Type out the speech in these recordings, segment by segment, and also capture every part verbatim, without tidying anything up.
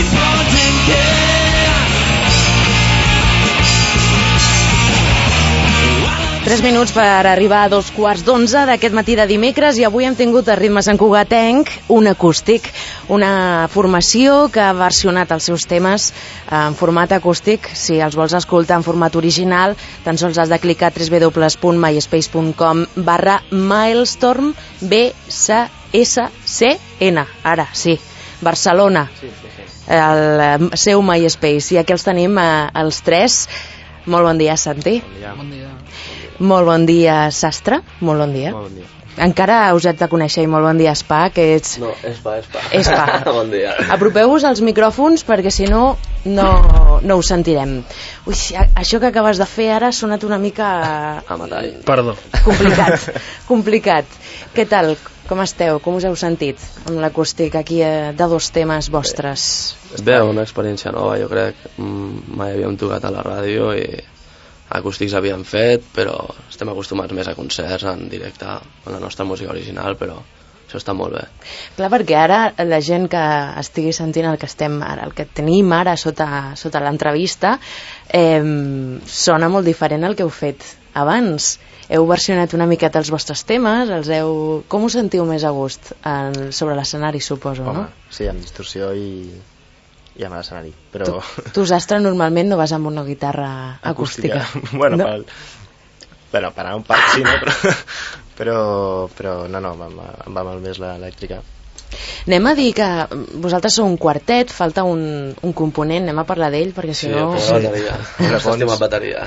Tres minuts per arribar a dos quarts d'onze d'aquest matí de dimecres, i avui hem tingut a Ritme Sant Cugatenc un acústic, una formació que ha versionat els seus temes en format acústic. Si els vols escoltar en format original, tan sols has de clicar a w w w punt myspace punt com barra Milestorm B S C N. Ara, sí, Barcelona, sí, sí, sí. El seu MySpace. I aquí els tenim eh, els tres. Molt bon dia, Santi. Bon dia. Bon dia. Molt bon dia, Sastre. Molt bon dia. Molt bon dia. Encara us haig de conèixer, i molt bon dia, Spa, que ets... No, Espa, Espa. Espa. Bon dia. Apropeu-vos als micròfons, perquè si no, no, no us sentirem. Ui, això que acabes de fer ara ha sonat una mica... A metall. Perdó. Complicat, complicat. Què tal? Com esteu? Com us heu sentit amb l'acústic aquí de dos temes vostres? Bé, una experiència nova, jo crec. Mai havíem tocat a la ràdio i acústics havíem fet, però estem acostumats més a concerts en directe amb la nostra música original, però això està molt bé. Clar, perquè ara la gent que estigui sentint el que estem ara, el que tenim ara sota, sota l'entrevista, eh, sona molt diferent al que heu fet abans. Heu versionat una miqueta els vostres temes, els heu... Com us sentiu més a gust en, sobre l'escenari, suposo, Home, no? sí, amb distorsió i, i amb l'escenari, però... Tu, tu, Sastre, normalment no vas amb una guitarra acústica. acústica. Bueno, no? per, bueno, per anar a un parc sí, no? Però, però, però no, no, em va, em va molt més l'elèctrica. Anem a dir que vosaltres sou un quartet, falta un, un component, anem a parlar d'ell, perquè si sí, no... Sí, bateria. Una estima bateria.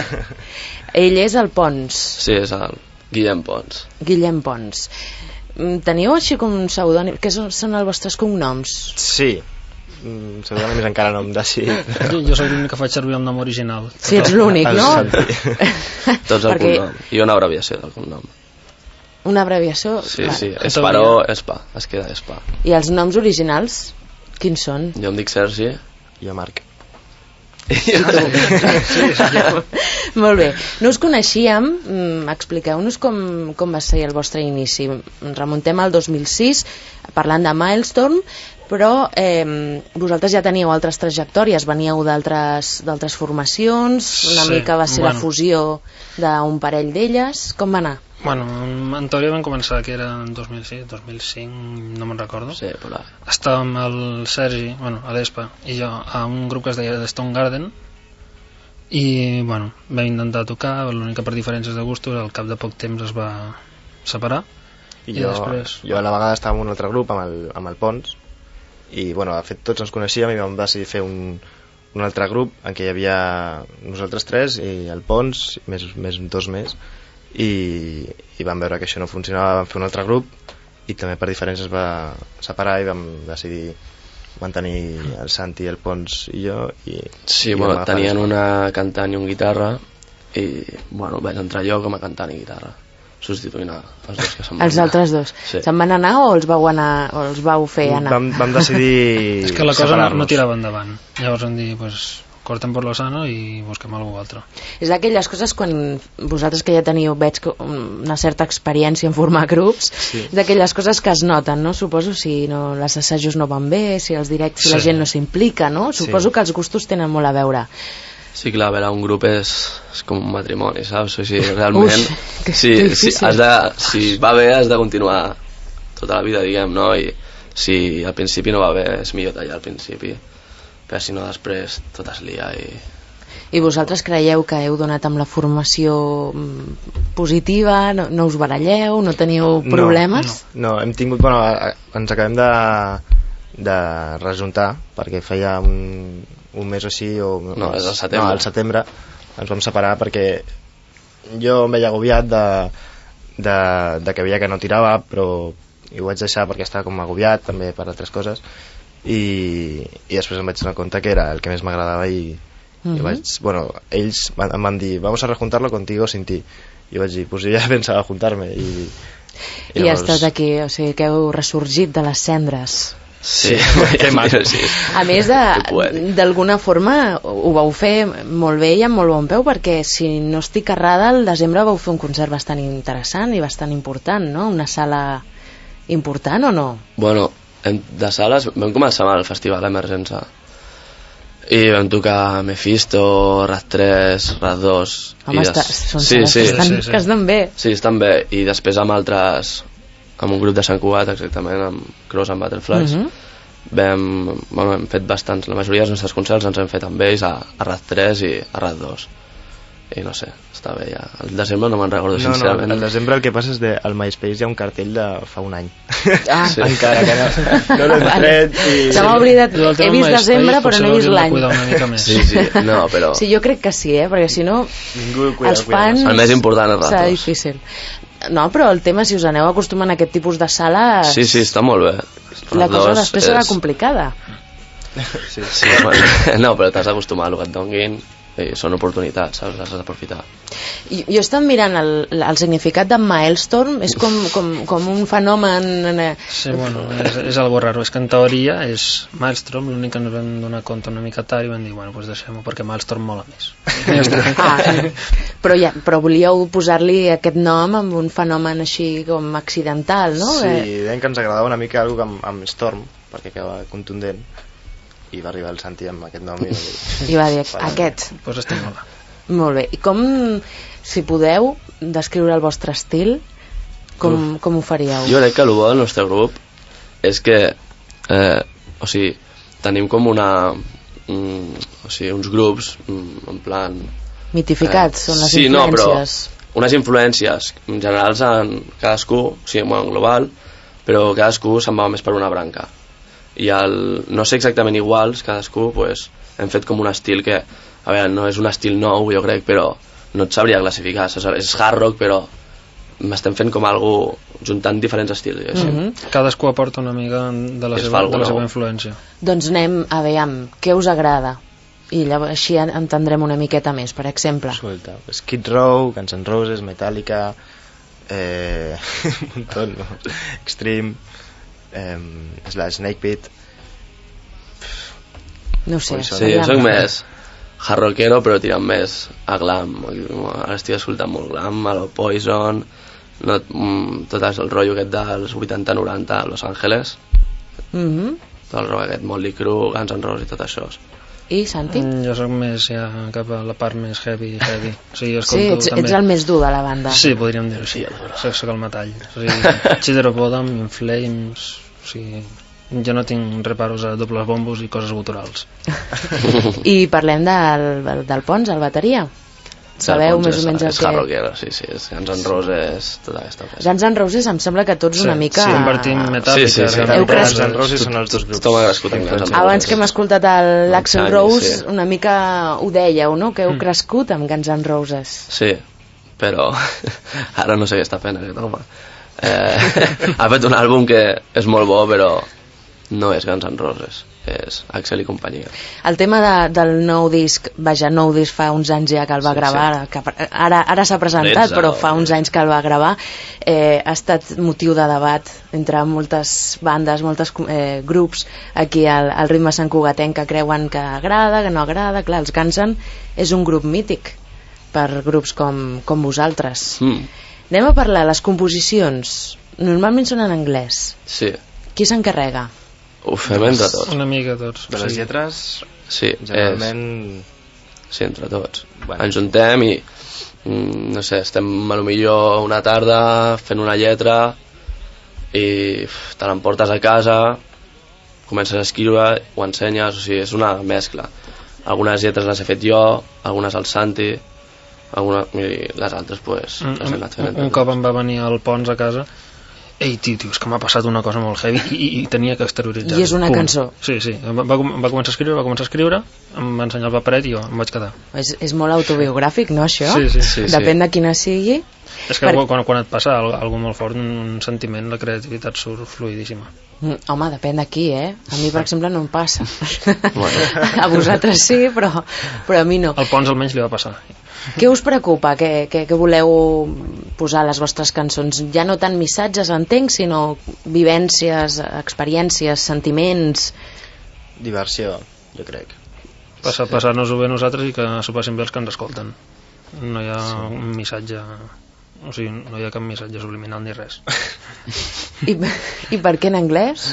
Ell és el Pons. Sí, és el Guillem Pons. Guillem Pons. Teniu així com un pseudònim? Què són, són els vostres cognoms? Sí. Mm, pseudònims encara no em decidit. Jo, jo soc l'únic que faig servir el nom original. Si ets l'únic, no? Tots el perquè... cognom. I una abreviació del cognom. Una abreviació? Sí, sí, Esparó, Espa, es queda Espa. I els noms originals, quins són? Jo em dic Sergi. Jo Marc. Sí, molt bé. No us coneixíem, expliqueu-nos com, com va ser el vostre inici. Remuntem al dos mil sis, parlant de Milestorm, però eh, vosaltres ja teníeu altres trajectòries, veníeu d'altres d'altres formacions, una sí, mica va ser bueno. la fusió d'un parell d'elles. Com va anar? Bueno, en teoria vam començar, que era en dos mil sis, dos mil cinc, no me'n recordo. Sí, per ahí. Estàvem el Sergi, bueno, a l'Espa, i jo a un grup que es deia The Stone Garden, i, bueno, vam intentar tocar, l'únic que per diferències de gustos al cap de poc temps es va separar. I, i jo, després... jo a la vegada estava en un altre grup, amb el, amb el Pons, i, bueno, de fet tots ens coneixíem i vam decidir fer un, un altre grup en què hi havia nosaltres tres i el Pons, més, més dos més, i, i vam veure que això no funcionava, vam fer un altre grup i també per diferències es va separar i vam decidir mantenir el Santi, el Pons i jo i, sí, i bueno, tenien una cantant i un guitarra i bueno, vaig entrar jo com a cantant i guitarra substituint els dos que se'n van els anar. Altres dos sí. Se'n van anar o els vau, anar, o els vau fer anar? Vam, vam decidir és que la cosa no, no tirava endavant, llavors vam dir pues, cortem per lo sano i busquem algú altre. És d'aquelles coses quan vosaltres que ja teniu, veig una certa experiència en formar grups, sí. D'aquelles coses que es noten, no? Suposo si no, les assajos no van bé, si els directes sí. La gent no s'implica, no? Suposo sí. Que els gustos tenen molt a veure. Sí, clar, a veure, un grup és, és com un matrimoni, saps? O sigui, realment, Ui, si, si, has de, si va bé has de continuar tota la vida, diguem, no? I si al principi no va bé, és millor tallar al principi, perquè si no després tot es lia i... I vosaltres creieu que heu donat amb la formació positiva, no, no us baralleu, no teniu problemes? No, no, no hem tingut, bueno, ens acabem de, de rejuntar, perquè feia un, un mes o així, o... No, és al setembre. No, al setembre ens vam separar perquè jo em veia agobiat de, de, de que veia que no tirava, però i ho vaig deixar perquè estava com agobiat també per altres coses i, i després em vaig donar compte que era el que més m'agradava i, uh-huh. I vaig, bueno, ells em van dir vamos a rejuntarlo contigo sin ti i vaig dir, pues jo ja pensava juntar-me i, i, i llavors... estàs aquí, o sigui que heu ressorgit de les cendres. Sí, que maco, sí. A més, d'alguna forma ho vau fer molt bé i amb molt bon peu, perquè si no estic errada, al desembre vau fer un concert bastant interessant i bastant important, no? Una sala important o no? Bueno, de sales vam començar amb el festival Emergença i vam tocar Mephisto, Rat tres, Rat dos. Home, des... està, són sí, sales sí, que, estan, sí, sí. que estan bé. sí, estan bé, i després amb altres, amb un grup de Sant Cugat exactament, amb Cross and Butterflies. Mhm. vam, bueno, hem fet bastants, la majoria dels nostres concerts ens hem fet amb ells a, a Rat tres i a Rat dos, i no sé, està bé ja. El desembre no me'n recordo, No, no, sincerament. al desembre el que passa és que al MySpace hi ha un cartell de fa un any. Ah, Sí. Encara que no, no l'hem tret i... se m'ha oblidat, Jo el he tema vist MySpace desembre però potser no he vist l'hauríem de l'any. cuidar una mica més. Sí, sí, no, però Sí, jo crec que sí, eh? Perquè si no Ningú cuida, els cuida fans... massa. el més important és Rat serà dos. difícil. No, però el tema, si us aneu acostumant a aquest tipus de sales, Sí, sí, està molt bé. la Rat cosa dos després serà és- complicada. Sí, Sí, bueno, no, però t'has d'acostumar a el que et donguin i són oportunitats, saps? Les has d'aprofitar. I, jo he estat mirant el, el significat de Maelstrom, és com, com, com un fenomen... eh, Sí, bueno, és, és algo raro. És que en teoria és Maelstrom, l'únic que ens vam donar compte una mica tard i vam dir, bueno, doncs deixem-ho perquè Maelstrom mola més. I ja està. Ah, però, ja, però volíeu posar-li aquest nom amb un fenomen així com accidental, no? Sí, Eh, deien que ens agradava una mica algo amb, amb Storm, perquè quedava contundent, i va arribar el Santi amb aquest nom i, I va dir, aquest. Pues estem mola. Molt bé. I com, si podeu, descriure el vostre estil, com, com ho faríeu? Jo crec que el bo del nostre grup és que eh, o sigui, tenim com una mm, o sigui, uns grups mm, en plan Mitificats, són les sí, no, però influències. unes influències generals en cadascú, o sigui, en global, però cadascú se'n va més per una branca. I el, no sé exactament iguals, cadascú, pues, hem fet com un estil que, a veure, no és un estil nou, jo crec, però no et sabria classificar. És, és hard rock, però m'estem fent com algú juntant diferents estils, diguéssim. Mm -hmm. Cadascú aporta una mica de la, Es seva, fa de la alguna seva cosa. influència. Doncs anem a veure què us agrada. I llavors així entendrem una miqueta més, per exemple. escolta, Skid Row, Guns N' Roses, Metallica, eh, un montón, no? Extreme, eh, Slash Snake Pit. No ho sé. Poison. Sí, jo aviam. soc més hard rockero, però tirant més a glam. Ara estic escoltant molt glam, a lo Poison, no, mm, tot el rotllo aquest dels vuitanta noranta a Los Angeles, Mhm. tot el rotllo aquest, Motley Crue, Guns N' Roses i tot això. I, Santi? Mm, jo soc més ja cap a la part més heavy, heavy. O sigui, jo Sí, escolto ets, també... ets el més dur de la banda. Sí, podríem dir-ho així. Soc, soc el metall. O sigui, Children of Bodom, In Flames... O sigui, jo no tinc reparos a dobles bombos i coses guturals. I parlem del, del Pons, el bateria. Sabeu més o menys el és que... hard rockero, sí, sí, és Guns N' Roses, tota aquesta cosa. Guns N' Roses em sembla que tots Sí, una mica... sí, compartim Metallica. Sí, sí, sí. Heu crescut. Guns N' Roses són els dos grups. Tothom ha crescut amb Guns N' Roses. Abans que hem escoltat el- l'Axl Anys, Rose, sí. una mica ho dèieu, no? Que heu Mm. crescut amb Guns N' Roses. Sí, però ara no sé què està fent aquest home. Eh, ha fet un àlbum que és molt bo, però no és Guns N' Roses, és Axel i companyia. El tema de, del nou disc, vaja, nou disc fa uns anys ja que el va Sí, gravar, que ara, ara s'ha presentat, tretze, però o- fa uns anys que el va gravar, eh, ha estat motiu de debat entre moltes bandes, moltes eh, grups aquí al, al ritme Sant Cugatenc que creuen que agrada, que no agrada. Clar, els Guns N' és un grup mític per grups com, com vosaltres. Mm, Anem a parlar, les composicions normalment són en anglès. sí, Qui s'encarrega? ho fem entre tots. Una mica tots. De les Sí. lletres, Sí, és, generalment... sí, entre tots. Bueno. Ens juntem i, mm, no sé, estem a lo millor una tarda fent una lletra i uf, te l'emportes a casa, comences a escriure, ho ensenyes, o sigui, és una mescla. Algunes lletres les he fet jo, algunes al Santi, alguna, i les altres pues, Un, les hem anat fent un, entre un cop tots. em va venir al Pons a casa. Ei, tio, tio, és que m'ha passat una cosa molt heavy i, i, i tenia que exterioritzar. I és una cançó. Sí, sí, va, va, va començar a escriure, va començar a escriure, em va ensenyar el paperet i jo em vaig quedar. És, és molt autobiogràfic, no, això? Sí, sí. Sí, sí. Depèn de quina sigui. És que Per- quan, quan et passa algo, algo molt fort, un, un sentiment, la creativitat surt fluidíssima. Mm, Home, depèn d'aquí, eh? A mi, per exemple, no em passa. Bueno. A vosaltres sí, però, però a mi no. Al Pons almenys li va passar. Què us preocupa? Què, què, què voleu posar a les vostres cançons? Ja no tant missatges, entenc, sinó vivències, experiències, sentiments... Diversió, jo crec. Passa, passar-nos-ho bé nosaltres i que s'ho passin bé els que ens escolten. No hi ha un missatge... O sigui, no hi ha cap missatge subliminal ni res. I, i per què en anglès?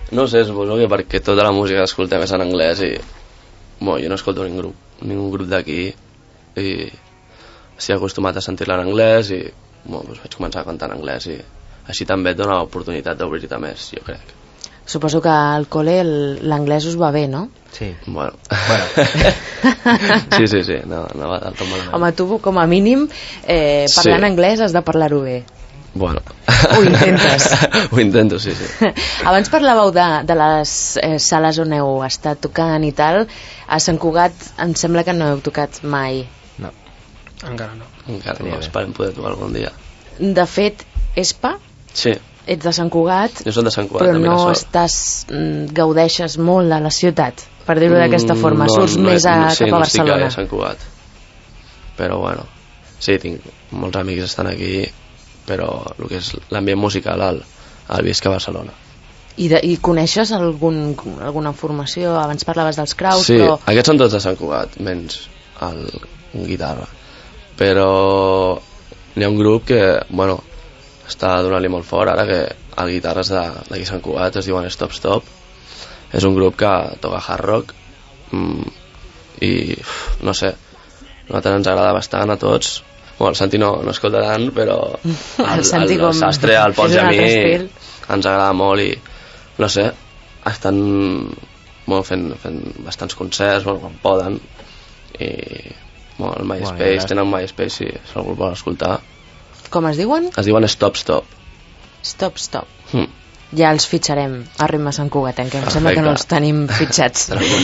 No sé, suposo que perquè tota la música que escoltem és en anglès i bueno, jo no escolto ningú grup, ningú grup d'aquí i estic acostumat a sentir-la en anglès i bueno, doncs vaig començar a cantar en anglès i així també et dona l'oportunitat d'obrir-te més, jo crec. Suposo que al col·le l'anglès us va bé, no? Sí. Bueno. bueno. sí, sí, sí, no, no va del tot malament. Home, tu com a mínim eh, parlant sí. anglès has de parlar-ho bé. Bueno. Ho intentes. Ho intento, sí, sí. Abans parlàveu de, de les eh, sales on heu estat tocant i tal. A Sant Cugat em sembla que no heu tocat mai. No. Encara no. Encara no, esperem poder tocar algun dia. De fet, Espa? Sí. Ets de Sant Cugat, jo soc de Sant Cugat, però no estàs, gaudeixes molt de la ciutat, per dir-ho d'aquesta forma. No, Surts no, més a, no, sí, cap a no Barcelona. Sí, no estic a Sant Cugat. Però bueno, sí, tinc molts amics que estan aquí, però el que és l'ambient musical el, el visc a Barcelona. I, de, I coneixes algun, alguna formació? Abans parlaves dels Kraus, sí, però... Sí, aquests són tots de Sant Cugat, menys el guitarra. Però n'hi ha un grup que, bueno, està donant-li molt fort ara, que el guitarra és d'aquí Sant Cugat, es diuen Stop Stop. És un grup que toca hard rock mm, i no sé, a nosaltres ens agrada bastant a tots. Bueno, el Santi no, no escolta tant, però el, el, Santi el, el com... Sastre, el Pons i a mi estil. ens agrada molt i no sé, estan bueno, fent, fent bastants concerts bueno, quan poden i bueno, el MySpace, bueno, tenen un MySpace si, si algú vol escoltar. Com es diuen? Es diuen Stop Stop. Stop Stop. Hmm. Ja els fitxarem a Ritme Sant Cugat, que em sembla que no els tenim fitxats.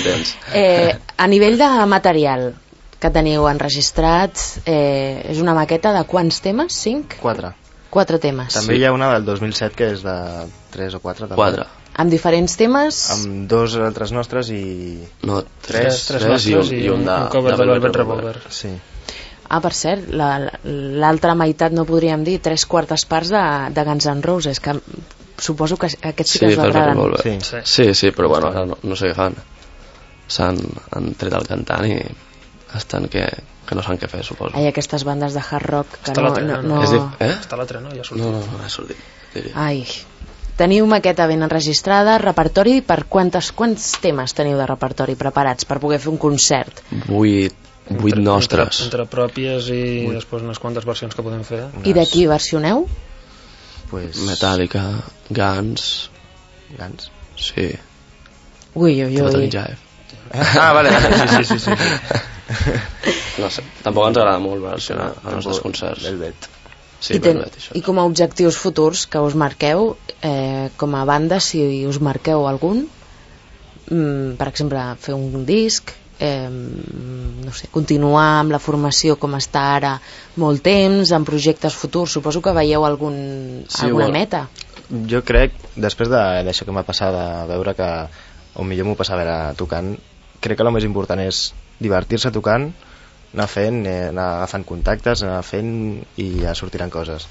eh, a nivell de material que teniu enregistrat, eh, és una maqueta de quants temes? Cinc? Quatre. Quatre temes. També sí. hi ha una del dos mil set que és de tres o quatre. També. Quatre. Amb diferents temes? Amb dos altres nostres i... No, tres, tres, tres, tres i, un, i, i un, de, un cover de l'Albert Revolver. Sí. Ah, per cert, l'altra meitat, no podríem dir, tres quartes parts de, de Guns N' Roses, que suposo que aquests sí que sí, us agraden. Sí. Sí. sí, sí, però bueno, ara no, no sé què fan. S'han tret el cantant i estan que, que no saben què fer, suposo. Ai, aquestes bandes de hard rock que Està no... la no, no, no... És dir, eh? Està l'altre, no? Ja ha sortit. No, no, no ha sortit. Diria. Ai, teniu maqueta ben enregistrada, repertori, per quantes, quants temes teniu de repertori preparats per poder fer un concert? Vuit, vuit entre, nostres. Entre, entre pròpies i Vuit. després unes quantes versions que podem fer. I de qui versioneu? Pues... Metallica, Guns, Guns. sí, Ui, ui, Total ui. Jive. Ah, vale, vale, sí, sí, sí, sí. No sé, tampoc ens agrada molt versionar als nostres concerts. Velvet. Sí, I, ten, Velvet, això. I com a objectius futurs que us marqueu, eh, com a banda, si us marqueu algun, mm, per exemple, fer un disc, eh, no sé, continuar amb la formació com està ara molt temps, amb projectes futurs, suposo que veieu algun, Sí, alguna bueno. meta. Jo crec, després d'això que m'ha passat, de veure que on millor m'ho passava era tocant, crec que el més important és divertir-se tocant, anar fent, eh, anar agafant contactes, anar fent i ja sortiran coses.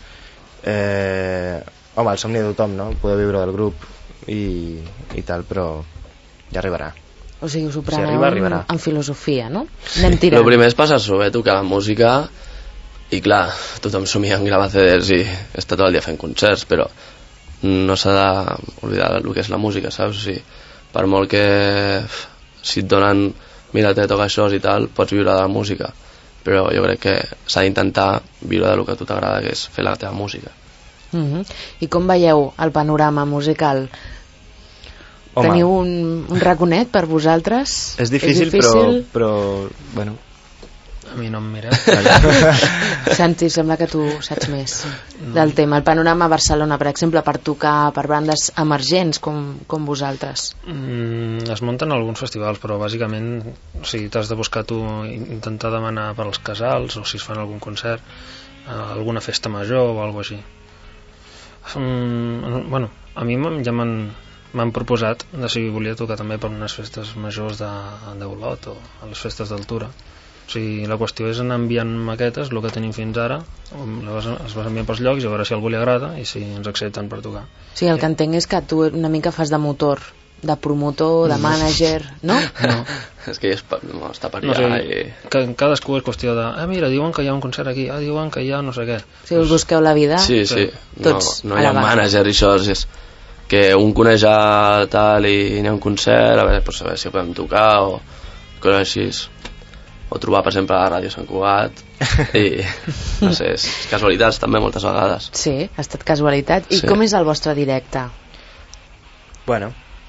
Eh, home, el somni de tothom, no? Poder viure del grup i, i tal, però ja arribarà. O sigui, us ho Si preneu arriba, arribarà. amb filosofia, no? Anem tirant. El primer és passar-s'ho bé, tocar la música i clar, tothom somia en gravar C Ds i està tot el dia fent concerts, però no s'ha d'oblidar el que és la música, saps? O sigui, per molt que si et donen mira, te toca això i tal, pots viure de la música, però jo crec que s'ha d'intentar viure del que a tu t'agrada, que és fer la teva música. Uh-huh. I com veieu el panorama musical? Home, Teniu un, un raconet per vosaltres? és difícil, és difícil? Però, però bueno, A mi no em mira. Santi, sembla que tu saps més del tema. El panorama a Barcelona, per exemple, per tocar per bandes emergents com, com vosaltres. Mm, es munten alguns festivals, però bàsicament, o sigui, t'has de buscar tu, intentar demanar per als casals, o si es fan algun concert, eh, alguna festa major o alguna així. Mm, bueno, a mi ja m'han m'han proposat de si volia tocar també per unes festes majors de, d'Olot o a les festes d'altura. O sigui, la qüestió és anar enviant maquetes, el que tenim fins ara, es va enviant pels llocs i a veure si a algú li agrada i si ens accepten per tocar. O sigui, el que entenc és que tu una mica fas de motor, de promotor, de mànager, no? No. És que ja no, està per allà No sé, i... que cadascú és qüestió de ah, mira, diuen que hi ha un concert aquí, ah, diuen que hi ha no sé què. O sigui, us busqueu la vida Sí, sí, no, tots no a hi la ha vegada. mànager i això és, que un coneix a tal i n'hi ha un concert, a veure, pues, a veure si podem tocar o coses així, o trobar per exemple a la ràdio Sant Cugat i no sé, és casualitats també moltes vegades. Sí, ha estat casualitat. I Sí. com és el vostre directe? Bueno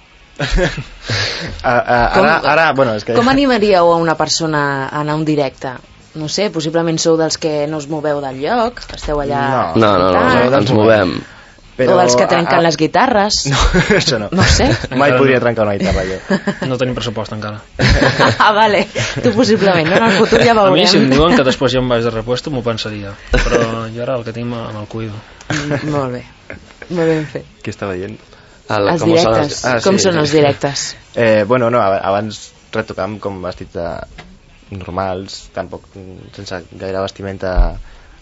a, a, ara, ara, bueno, és que... Com animaríeu a una persona a anar a un directe? No sé, possiblement sou dels que no us moveu del lloc, esteu allà... No. No, no, no, cantant, no ens movem. o dels que trenquen les guitarres. No, això no. No sé. Mai podria trencar una guitarra jo. No tenim pressupost encara. Ah, vale. Tu possiblement, no? En el futur ja A veurem. mi si em diuen que després hi ha un baix de repuesto m'ho pensaria, però jo ara el que tinc me'l cuido. Mm, Molt bé. Molt ben fet. Què estava dient? El, Els com són directes. Ah, Com sí. són els directes? Eh, bueno, no, ab- abans retocàvem com vestits de normals, tampoc sense gaire vestimenta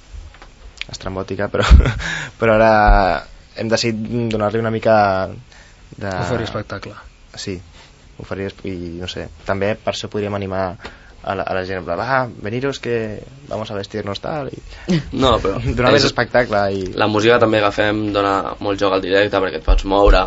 estrambòtica, però, però ara hem decidit donar-li una mica de... Oferir espectacle. Sí, oferir esp- i no sé, també per això podríem animar a la, a la gent, en plan, va, veniros que vamos a vestirnos tal i No, però donar més és- espectacle i... la música també agafem dona molt joc al directe perquè et pots moure.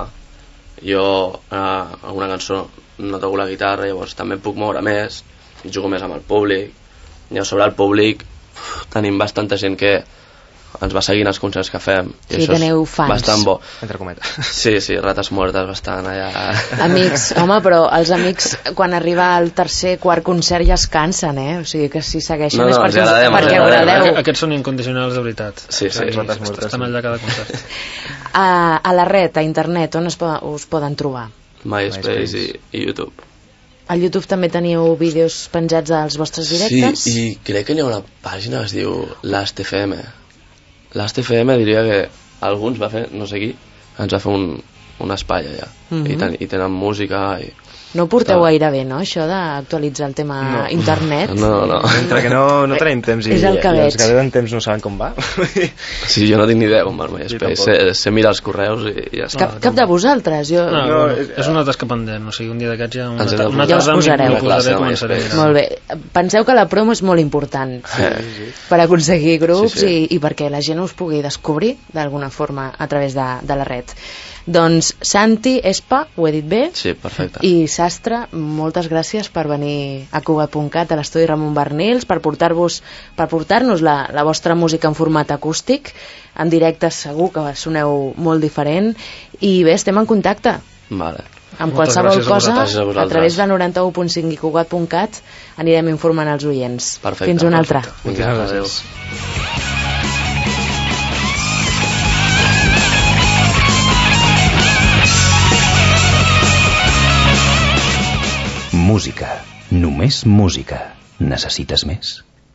Jo eh, alguna cançó no toco la guitarra, llavors també puc moure més i jugo més amb el públic. I a sobre el públic uf, tenim bastanta gent que ens va seguint els concerts que fem i Sí, això teniu és fans. bastant bo. entre cometes. Sí, sí, rates mortes bastant allà. Amics, home, però els amics quan arriba al tercer, quart concert ja es cansen, eh? O sigui que si segueixen No, no, és els perquè, agradem, perquè els agradem. agradeu. Aqu- Aquests són incondicionals de veritat. Sí, sí. Rates mortes, Estan sí. allà cada concert. A, a la red, a internet, on es poden, us poden trobar? MySpace, MySpace. I, i YouTube. Al YouTube també teniu vídeos penjats dels vostres directes? Sí, i crec que hi ha una pàgina que es diu Last F M. Last F M diria que alguns va fer, no sé qui, ens va fer un, un espai allà. Mhm. I, ten, I tenen música i... No ho porteu Està. gaire bé, no, això d'actualitzar el tema No. internet? No, no. Entre que no, no tenim temps i, És el que i veig. els que tenen temps no saben com va. Sí, jo no tinc ni idea com va el Jo MySpace. tampoc. Sé, sé mirar els correus i, i ja està. Cap, cap de vosaltres? Jo... No, No, no, és- és una tasca pendent, o sigui, un dia d'aquests ja... Una, Ens hem ta- de una posar. Ja us tarda posareu. m'hi posaré, Una començaré a classe, mirar. Molt bé. Penseu que la promo és molt important Eh, per aconseguir grups Sí, sí. I, i perquè la gent us pugui descobrir d'alguna forma a través de, de la red. Doncs Santi, Espa, ho he dit bé? Sí, perfecte. I Sastre, moltes gràcies per venir a Cugat punt cat, a l'estudi Ramon Barnils, per portar-vos per portar-nos la, la vostra música en format acústic. En directe segur que soneu molt diferent. I bé, estem en contacte. Vale. Amb Moltes qualsevol gràcies a cosa, vosaltres. a, A vosaltres. través del noranta-u punt cinc i Cugat punt cat anirem informant els oients. Perfecte, Fins una altra. Vinga, Moltes adéu. gràcies. Música. Només música. Necessites més?